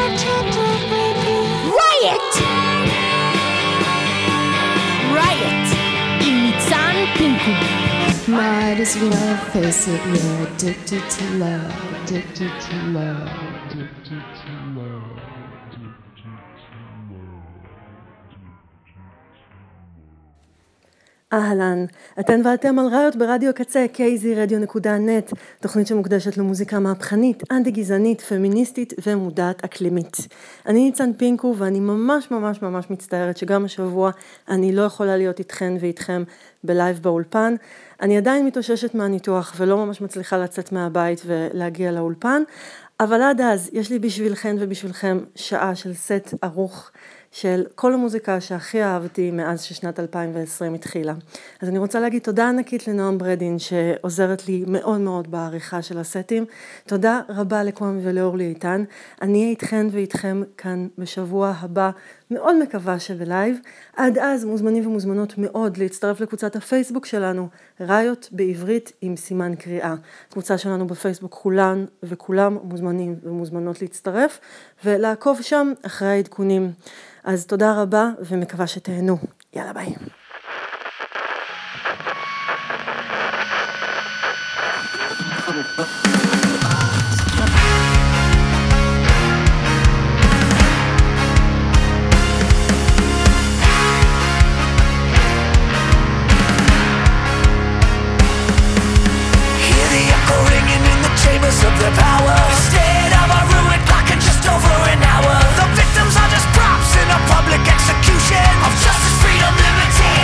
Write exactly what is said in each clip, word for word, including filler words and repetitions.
Riot! Riot! עם ניצן פינקו. Might as well face it, you're addicted to love, addicted to love, addicted to love. אהלן, אתן ואתם על ראיות ברדיו קצה, קי זי רדיו נקודה נט, תוכנית שמוקדשת למוזיקה מהפכנית, אנטי גזענית, פמיניסטית ומודעת אקלימית. אני ניצן פינקו ואני ממש ממש ממש מצטערת שגם השבוע אני לא יכולה להיות איתכן ואיתכם בלייב באולפן. אני עדיין מתאוששת מהניתוח ולא ממש מצליחה לצאת מהבית ולהגיע לאולפן, אבל עד אז יש לי בשבילכן ובשבילכם שעה של סט ארוך של כל המוזיקה שהכי אהבתי מאז ששנת אלפיים ועשרים התחילה. אז אני רוצה להגיד תודה ענקית לנועם ברדין שעוזרת לי מאוד מאוד בעריכה של הסטים. תודה רבה לקוואמי ולאורלי איתן. אני אהיה איתכן ואיתכם כאן בשבוע הבא, מאוד מקווה שבלייב. עד אז מוזמנים ומוזמנות מאוד להצטרף לקבוצת הפייסבוק שלנו, ראיות בעברית עם סימן קריאה. קבוצה שלנו בפייסבוק כולן וכולם מוזמנים ומוזמנות להצטרף ולעקוב שם אחרי העדכונים. אז תודה רבה ומקווה שתהנו. יאללה ביי. Chambers of their power, instead of a ruined clock in just over an hour. The victims are just props in a public execution of justice, freedom, liberty,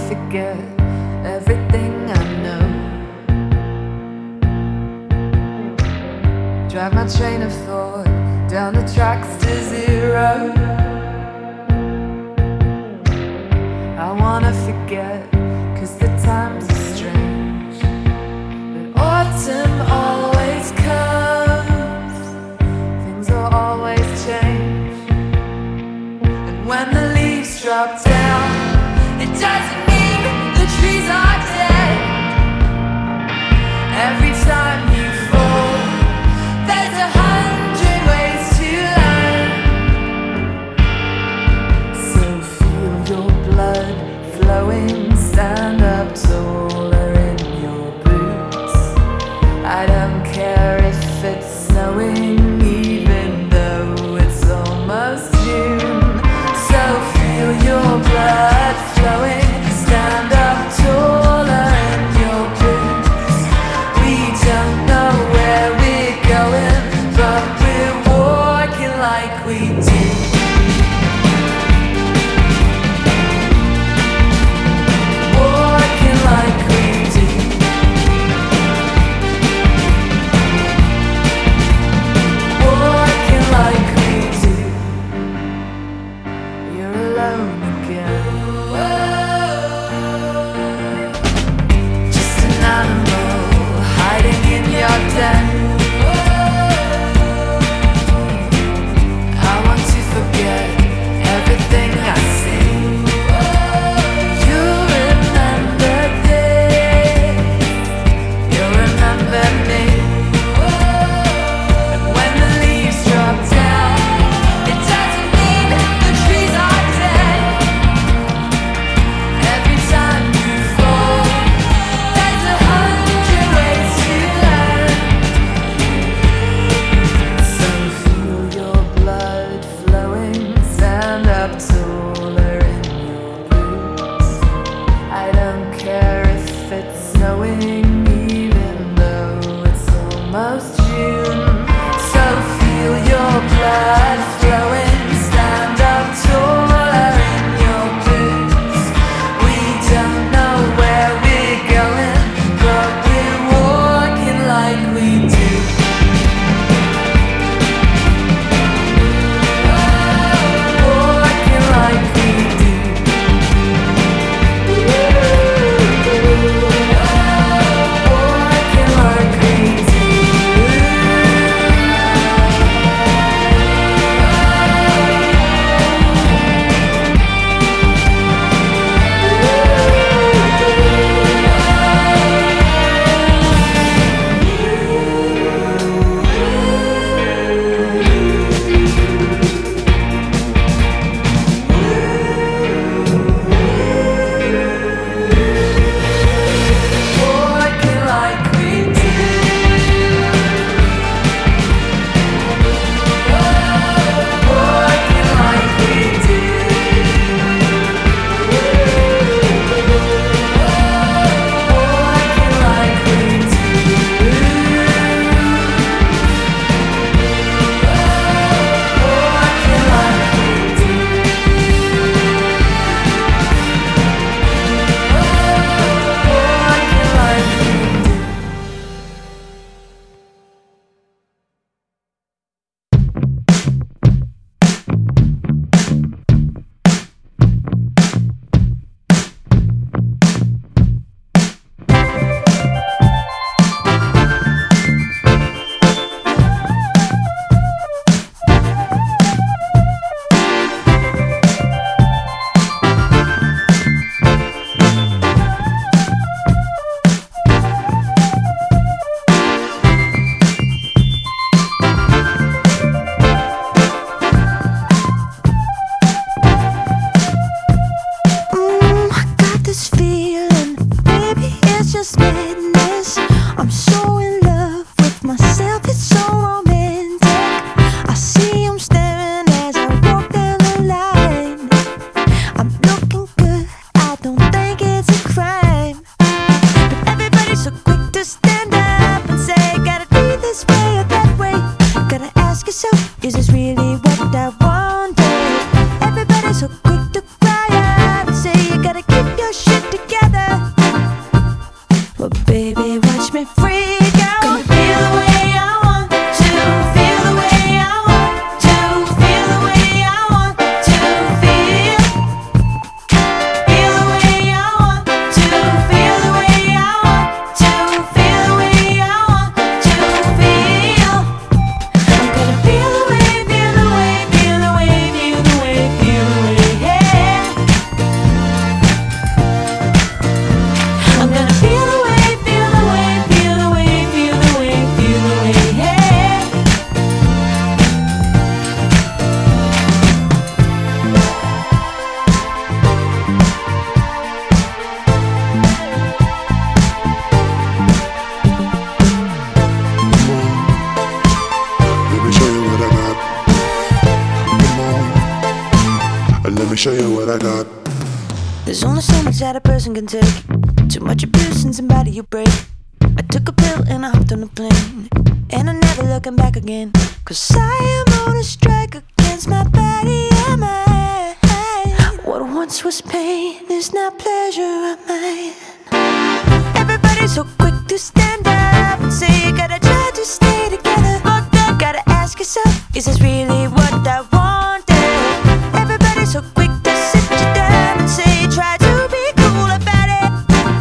forget everything I know. Drive my train of thought down the tracks to zero. I wanna forget, cause the times are strange, but autumn always comes, things will always change. And when the leaves drop down, it doesn't mean the trees are dead. Every time you fall, there's a hundred ways to learn. So feel your blood flowing, stand up taller in your boots. I don't care if it's snowing, even though it's almost June. So feel your blood flowing, stand up taller in your boots. We don't know where we're going, but we're walking like we do. Walking like we do. Baby, watch me freak out. Gonna feel the way I want to, feel the way I want to, feel the way I want to feel. Feel the way I want to, feel the way I want to, feel the way I want to feel. I'm gonna feel the way, feel the way, feel the way, feel the way, feel the way, yeah. I'm gonna feel the way, feel the way, feel the way, feel the way, feel the way, yeah. Let me show you what I got. Come on, let me show you what I got. There's only so much that a person can take. Too much abuse and somebody you break. I took a pill and I hopped on a plane, and I'm never looking back again. Cause I am on a strike against my body and mind. What once was pain is now pleasure of mine. Everybody's so quick to stand up and say you gotta try to stay together. Fucked up, gotta ask yourself, is this really what I wanted? Everybody's so quick to sit you down and say try to be cool about it.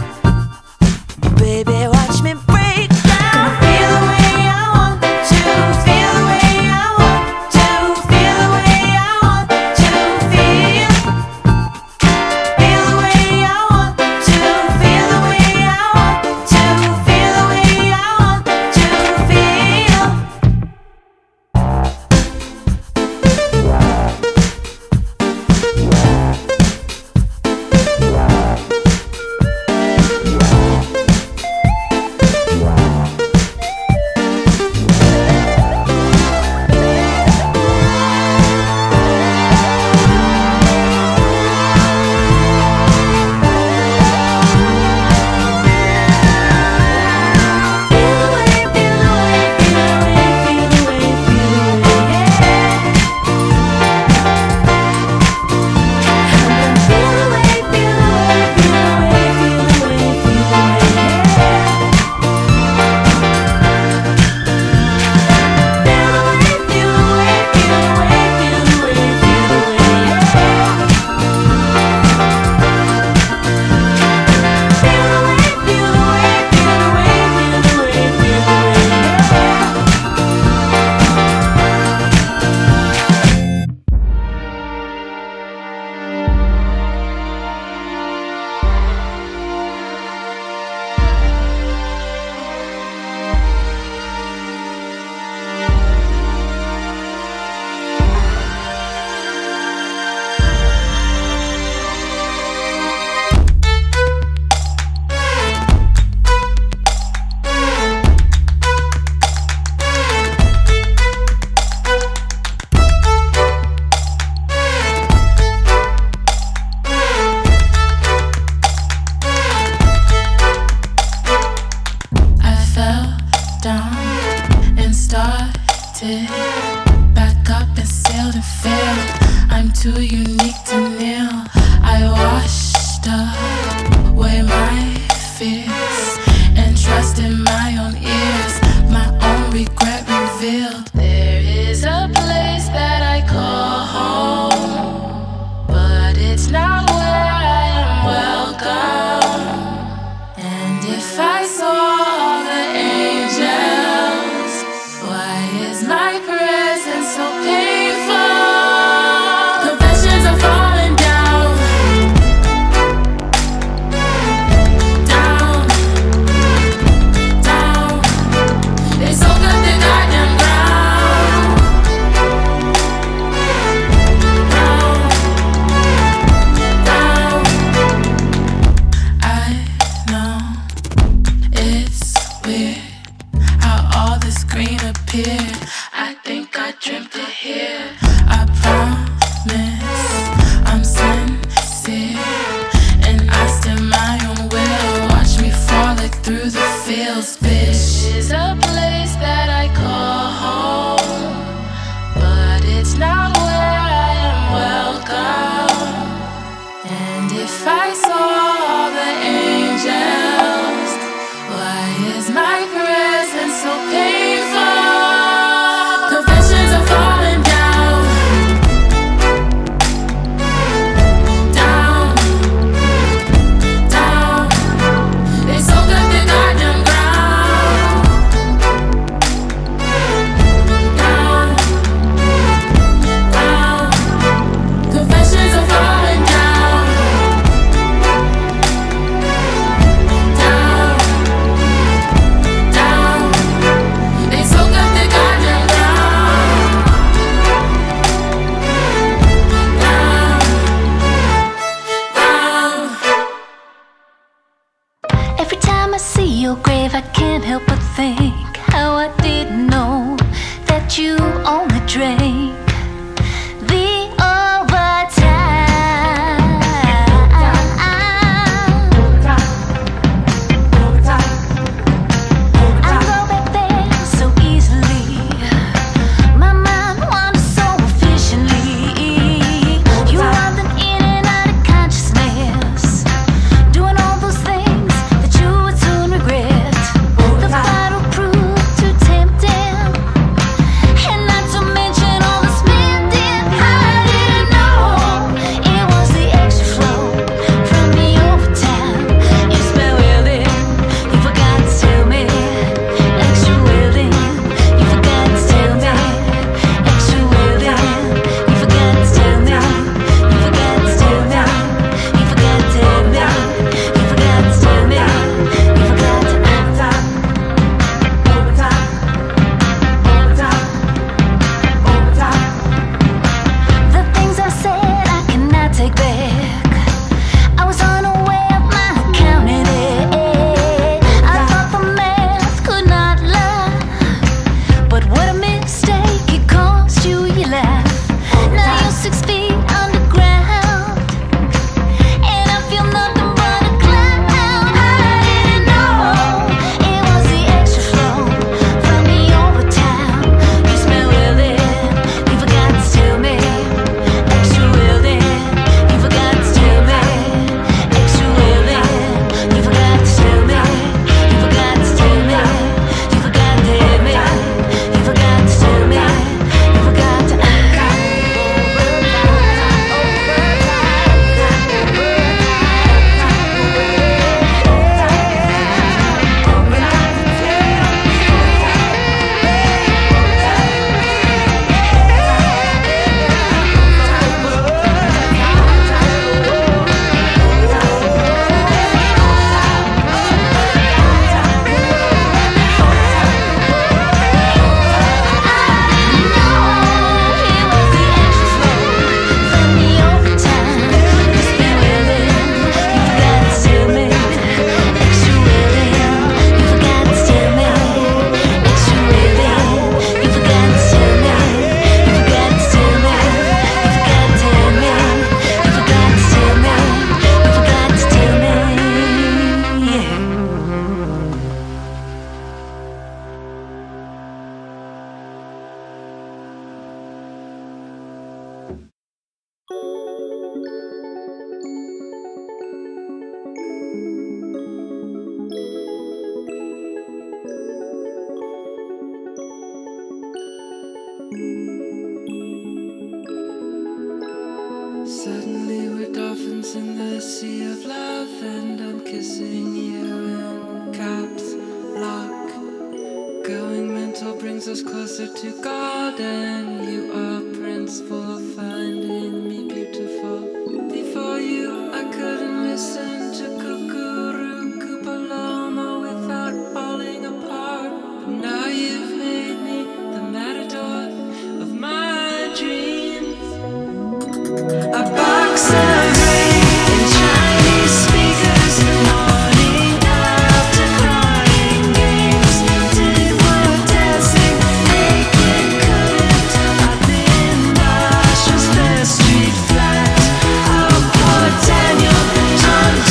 Baby, watch me break down. Gonna feel the way I want to, feel the way I want to, feel the way I want to feel. Feel the way I want to, feel the way I want to, feel the way I want to feel. Back up and sailed and failed. I'm too unique to kneel. I washed away my fears and trusted my own ears. My own regret revealed. There is a place that I call home, but it's not where I am welcome. And if I saw the angels, why is my presence so painful? Confessions are falling down, down, down. They soak up the goddamn ground, down, down. I know it's weird how all this green appeared. I think I dreamt it here. I promise I'm sincere, and I still my own will. Watch me fall like through the fields. Bitch is a place that I call home, but it's not where I am welcome. And if I saw the angels, why Is my presence so painful? Confessions are falling down, down, down. They soak up the garden ground, down, down. Confessions are falling down, down, down. They soak up the garden ground, down, down. Every time I see your grave, I can't help but think how I didn't know that you only drank the overtime. I go back there so easily. My mind wanders so efficiently. You are the in and out of consciousness, doing all those things that you would soon regret. The final proved too tempting, and not to mention all the spending. I didn't know it was the extra flow from the overtime. You smell well then, you forgot to tell me. Extra well then, you forgot to tell me. Extra well then, you forgot to tell me. You forgot to tell me. You forgot to tell me. You forgot to tell me. You forgot to Overtime, overtime, overtime, overtime. The things I said I cannot take back. I was unaware of my accounting it. I thought the math could not lie, but what a mistake it cost you your life. Now you're six feet underground, and I feel nothing but a cloud. I didn't know it was the extra flow from the overtime. You smell well then, you forgot to tell me. Extra well then, you forgot to tell me. Extra well then, you forgot to tell me. You forgot to tell me. You forgot to tell me. You forgot to tell me. You forgot to. Suddenly we're dolphins in the sea of love, and I'm kissing you in caps lock. Going mental brings us closer to God, and you are Prince for finding me beautiful. Before you, I couldn't listen to Cuckoo Paloma without falling apart. But now you've made me the matador of my dreams. A box of rain and Chinese speakers, morning after crying games. Did what dancing naked couldn't. I've been Marshall's best street flat. Oh, poor Daniel, John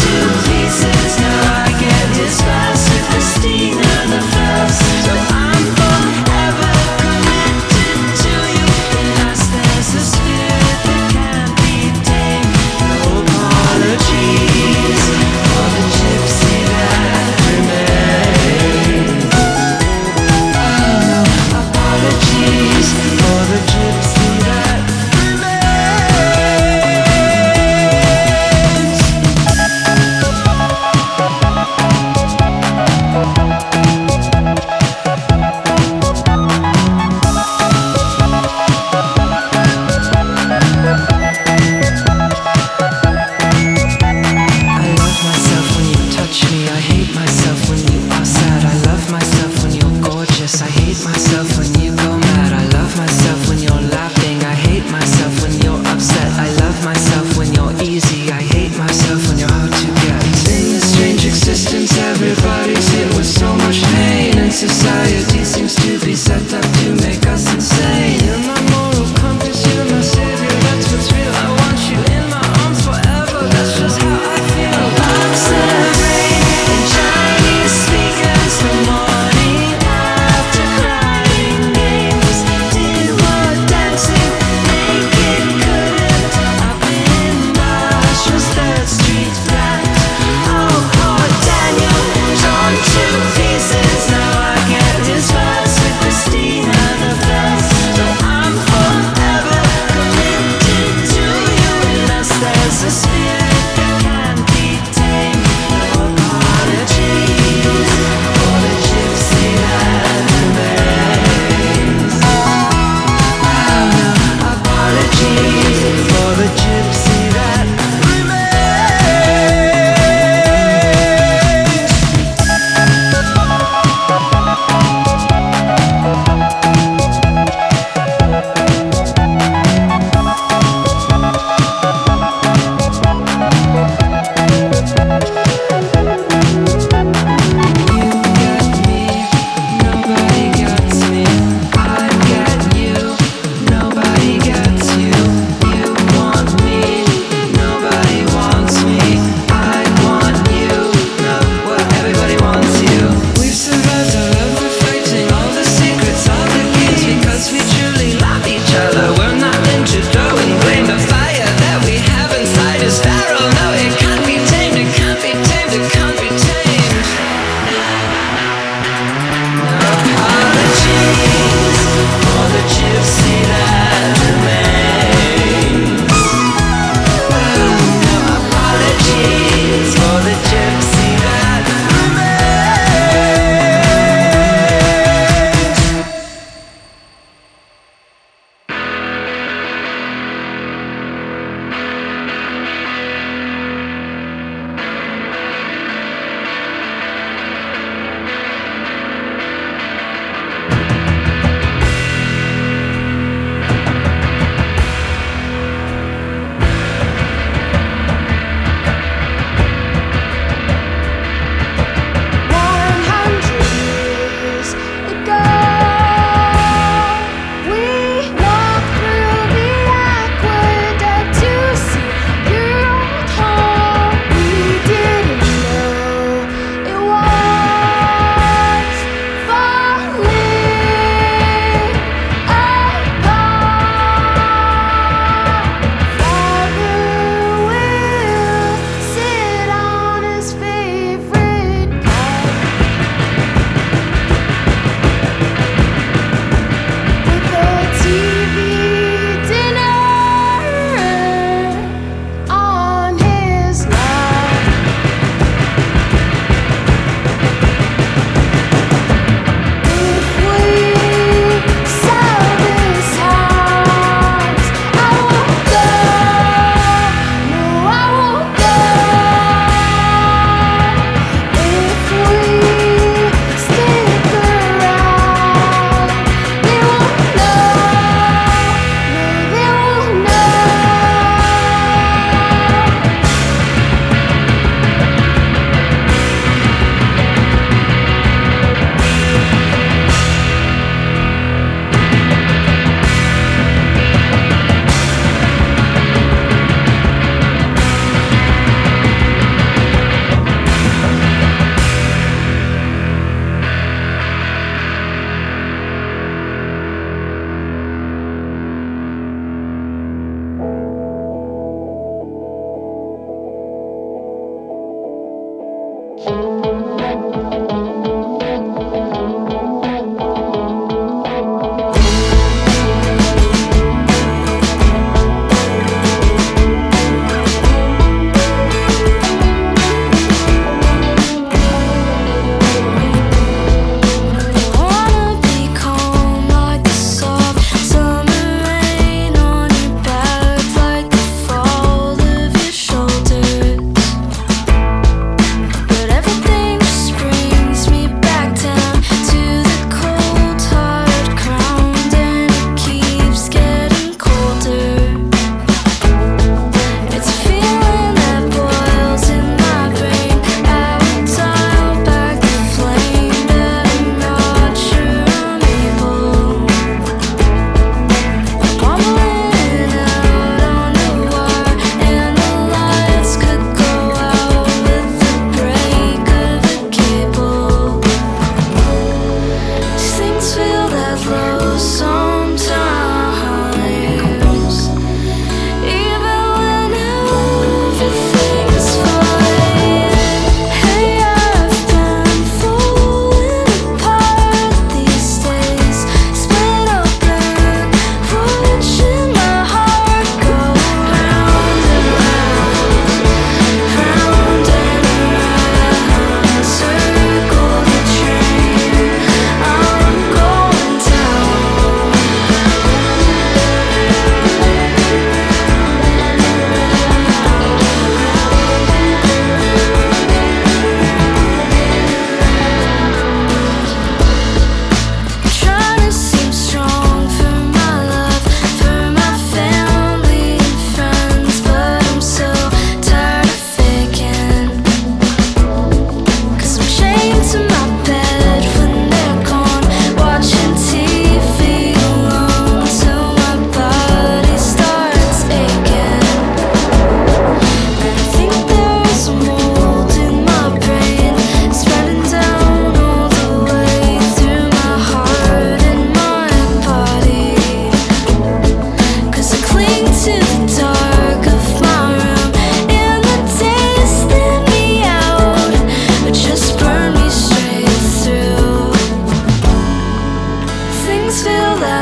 society seems to be set up to make us insane. You're my moral compass, you're my savior, that's what's real. I want you in my arms forever, that's just how I feel. A box of rain and Chinese speakers, the morning after crying games. Did what dancing naked couldn't. I've been Marshall's Third Street flat. Oh, poor Daniel, torn to pieces. Now I get his first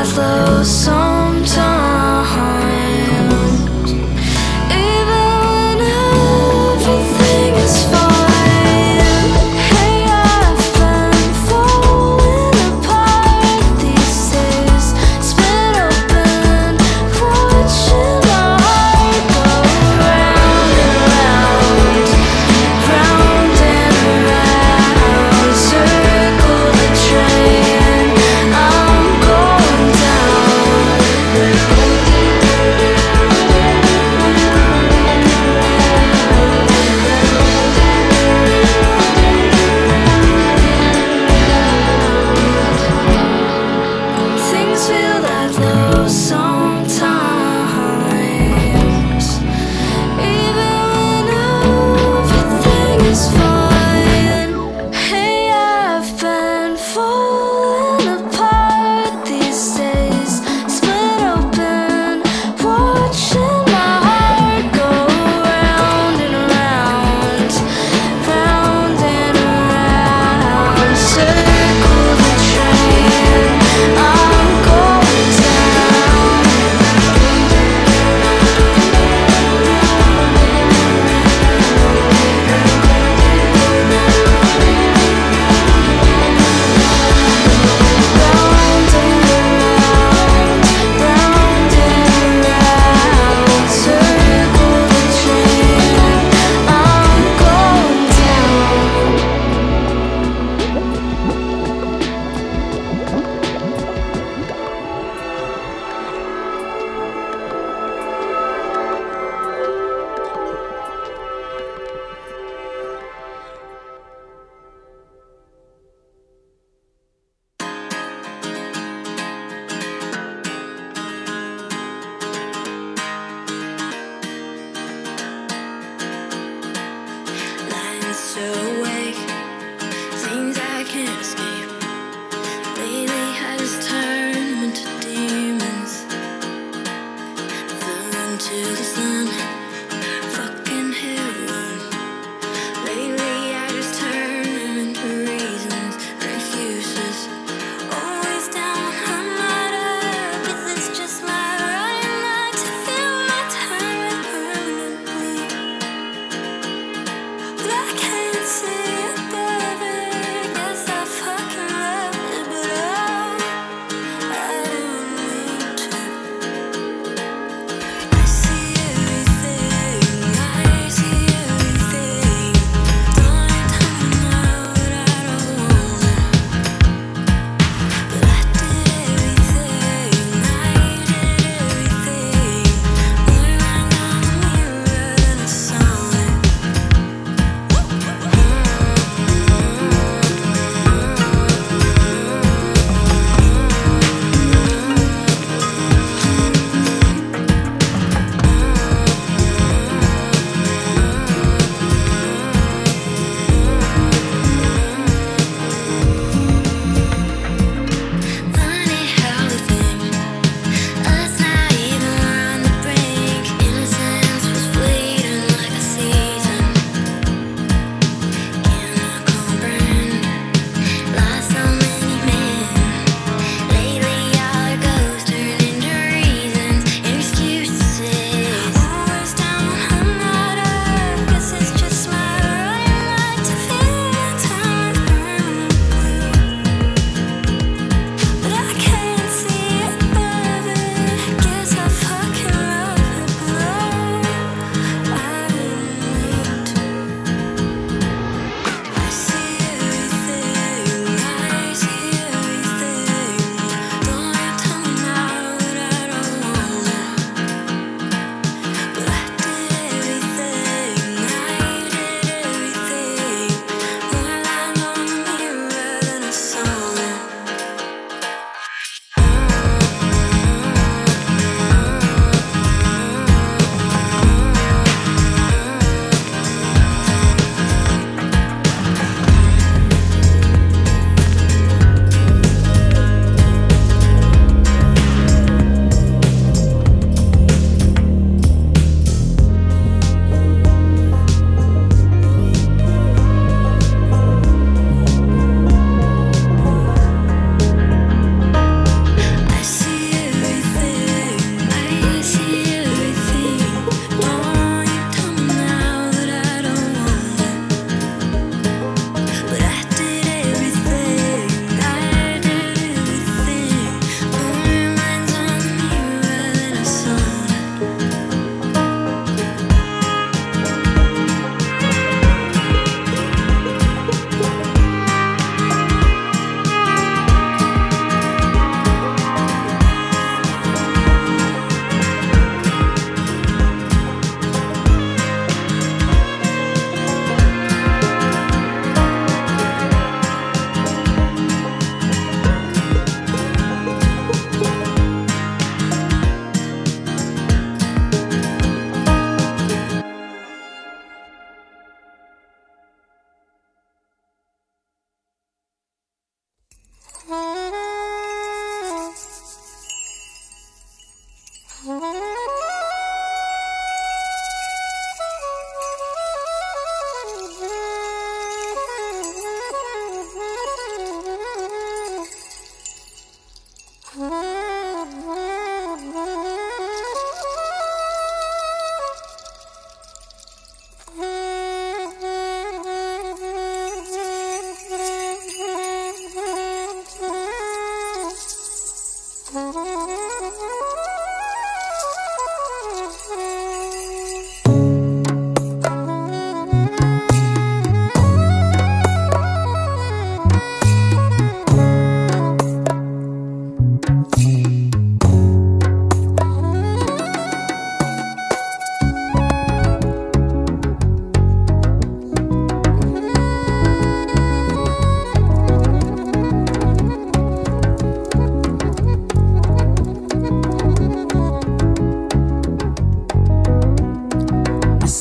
slow sometimes, even when everything is fine. Hey, I've been falling apart these days, split open, watching my heart go round and round, round and round. Circle the train, I'm going down.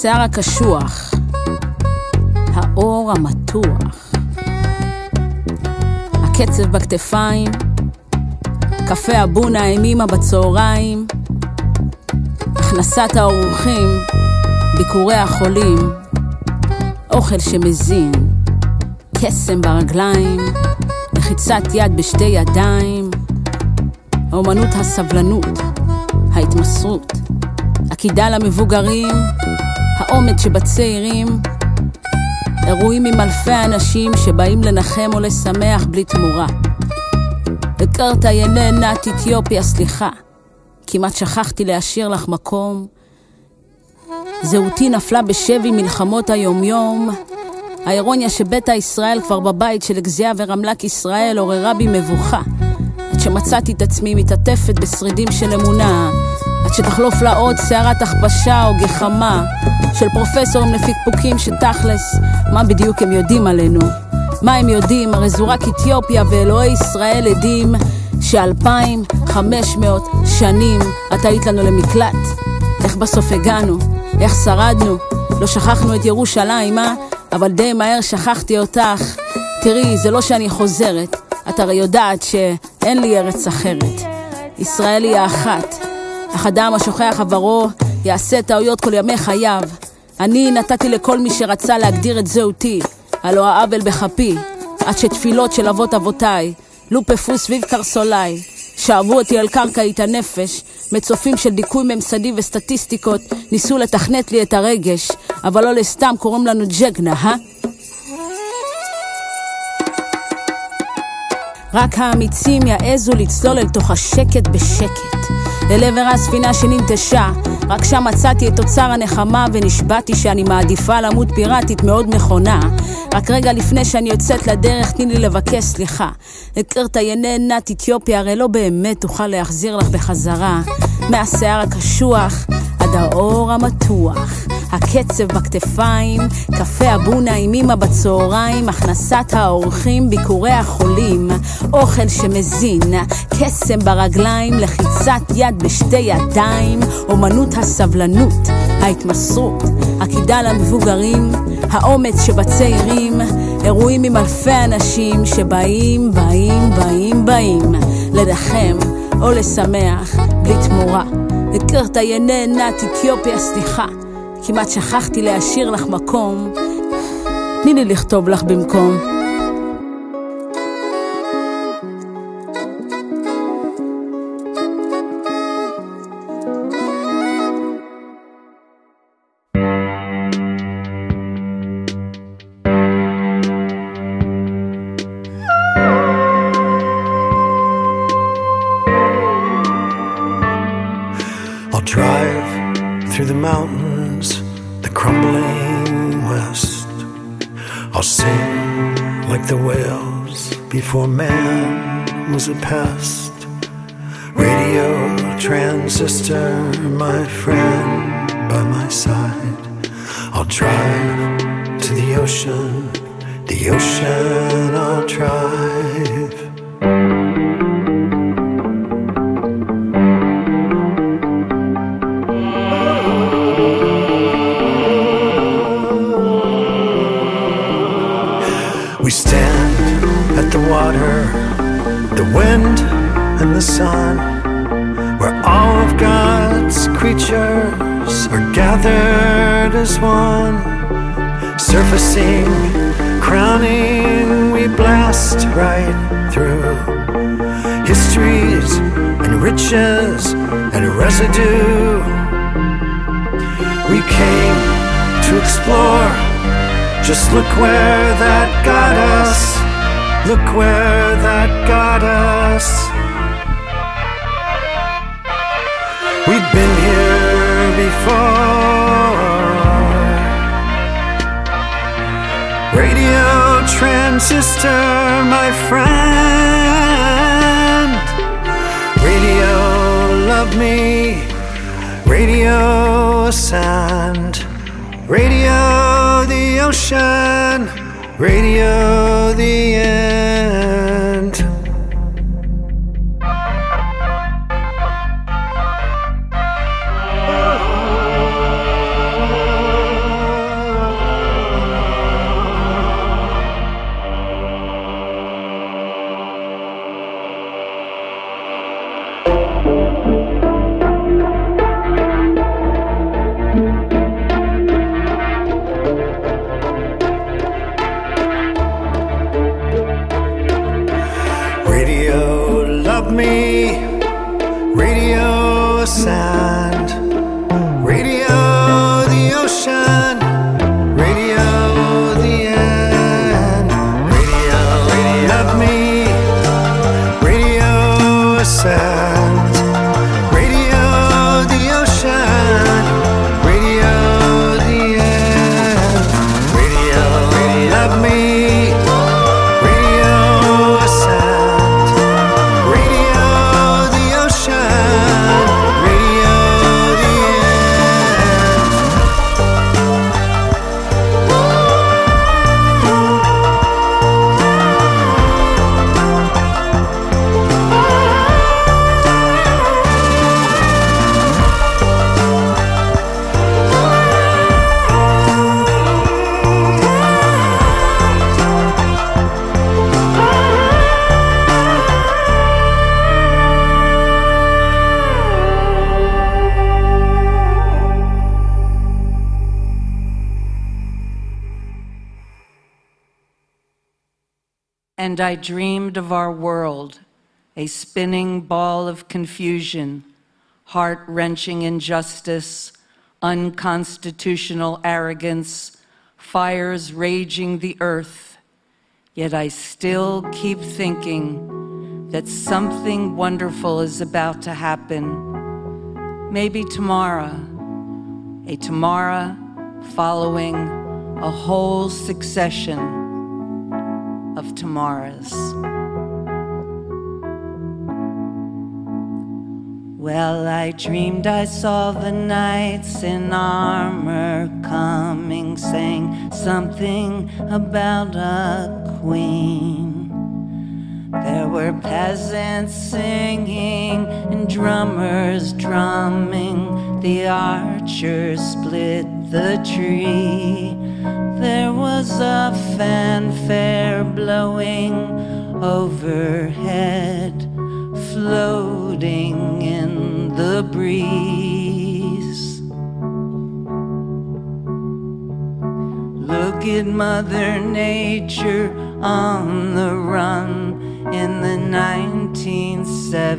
מהשיער הקשוח, האור המתוח, הקצב בכתפיים, קפה אבונה עם אמא בצהריים, הכנסת האורחים, ביקורי החולים, אוכל שמזין, קסם ברגליים, לחיצת יד בשתי ידיים, האומנות הסבלנות, ההתמסרות, הקידה למבוגרים, העומד שבצעירים, אירועים עם אלפי אנשים שבאים לנחם או לשמח בלי תמורה. הכרת יננת אתיופיה, סליחה, כמעט שכחתי להשאיר לך מקום. זהותי נפלה בשבי מלחמות היומיום. האירוניה שביתה ישראל כבר בבית של אגזיה ורמלק ישראל עוררה בי מבוכה, עד שמצאתי את עצמי מתעטפת בשרידים של אמונה, עד שתחלוף לה עוד שערת הכפשה או גחמה של פרופסורים לפקפוקים שתכלס, מה בדיוק הם יודעים עלינו? מה הם יודעים? הרי זו רק אתיופיה ואלוהי ישראל עדים שאלפיים וחמש מאות שנים את היית לנו למקלט. איך בסוף הגענו? איך שרדנו? לא שכחנו את ירושלים, אה? אבל די מהר שכחתי אותך. תראי, זה לא שאני חוזרת, את הרי יודעת שאין לי ארץ אחרת. ישראל היא האחת, אך אדם השוכח עברו יעשה טעויות כל ימי חייו. אני נתתי לכל מי שרצה להגדיר את זהותי, הלא העוול בחפי, עד שתפילות של אבות אבותיי לופפו סביב קרסולי, שאבו אותי על קרקעית הנפש. מצופים של דיכוי ממסדי וסטטיסטיקות ניסו לתכנת לי את הרגש, אבל לא לסתם קוראים לנו ג'גנה, אה? רק האמיצים יעזו לצלול אל תוך השקט בשקט, אל עבר הספינה שננטשה. רק שם מצאתי את אוצר הנחמה ונשבעתי שאני מעדיפה למות פיראטית מאוד מכונה. רק רגע לפני שאני יוצאת לדרך תני לי לבקש סליחה. הכרת יננת אתיופיה, הרי לא באמת תוכל להחזיר לך בחזרה. מהשיער הקשוח עד האור המתוח, הקצב בכתפיים, קפה אבונה עם אמא בצהריים, הכנסת האורחים, ביקורי החולים, אוכל שמזין, קסם ברגליים, לחיצת יד בשתי ידיים, אומנות הסבלנות, ההתמסרות, הקידה למבוגרים, האומץ שבצעירים, אירועים עם אלפי אנשים שבאים, באים, באים, באים לנחם או לשמח בלי תמורה. הכרת יננת אתיופיה, סליחה, כמעט שכחתי להשאיר לך מקום. תני לי לכתוב לך במקום. Through the mountains, the crumbling west, I'll sing like the whales before man was a pest. Radio transistor, my friend by my side, I'll drive to the ocean, the ocean I'll drive. We stand at the water, the wind and the sun, where all of God's creatures are gathered as one. Surfacing, crowning, we blast right through histories and riches and residue. We came to explore. Just look where that got us. Look where that got us. We've been here before. Radio transistor, my friend. Radio, love me. Radio, sand. Radio, the ocean, radio, the end. Radio, love me. Radio, sand. Radio, the ocean. Radio, the end. Radio, radio, love me. Radio, sand. Radio, the ocean. Radio, the end. Radio, radio, love me. Radio, sand. Radio, the ocean. Radio, the end. And I dreamed of our world, a spinning ball of confusion, heart-wrenching injustice, unconstitutional arrogance, fires raging the earth. Yet I still keep thinking that something wonderful is about to happen. Maybe tomorrow, a tomorrow following a whole succession of tomorrows. Well, I dreamed I saw the knights in armor coming, saying something about a queen. There were peasants singing and drummers drumming. The archers split the tree. There was a fanfare blowing overhead, floating in the breeze. Look at Mother Nature on the run in the nineteen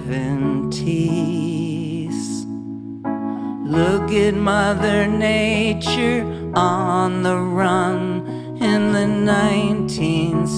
seventies. Look at Mother Nature on the run in the nineteen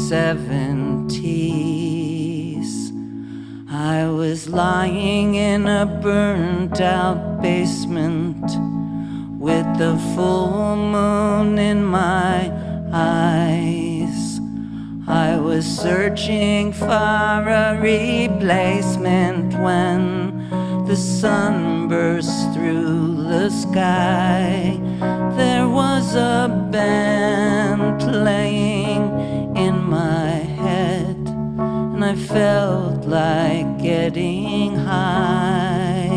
seventies. I was lying in a burnt out basement with the full moon in my eyes. I was searching for a replacement when the sun burst through the sky. There was a band playing in my head, and I felt like getting high.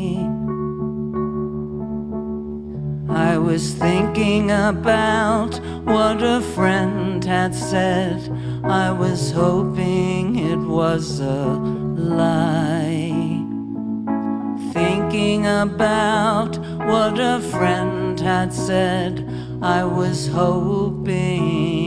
I was thinking about what a friend had said. I was hoping it was a lie. Thinking about what a friend had said, I was hoping.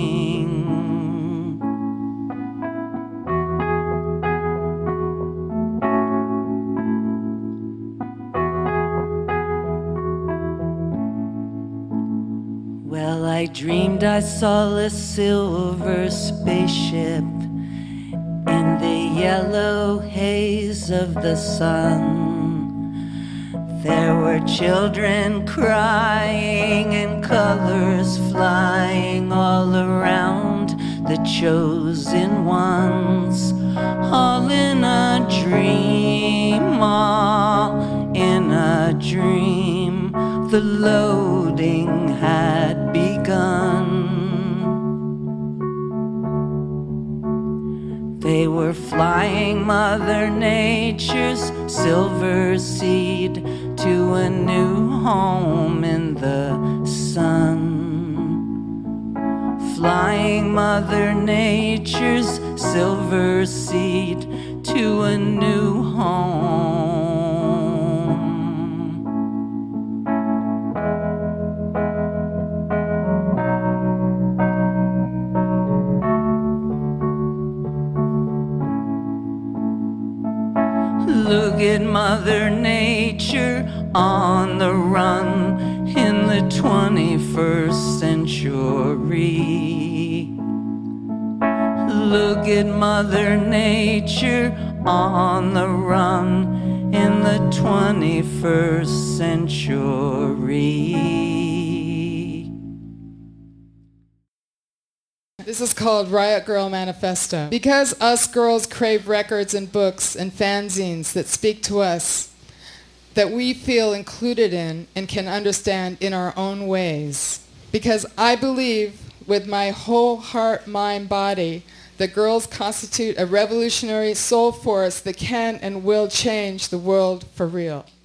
Well, I dreamed I saw a silver spaceship in the yellow haze of the sun. There were children crying and colors flying all around the chosen ones, all in a dream, all in a dream. The loading had begun. They were flying Mother Nature's silver seed to a new home in the sun. Flying Mother Nature's silver seed to a new home. Look at Mother Nature on the run in the twenty-first century. Look at Mother Nature on the run in the twenty-first century. This is called Riot Girl Manifesto. Because us girls crave records and books and fanzines that speak to us, that we feel included in and can understand in our own ways. Because I believe with my whole heart, mind, body, that girls constitute a revolutionary soul force that can and will change the world for real.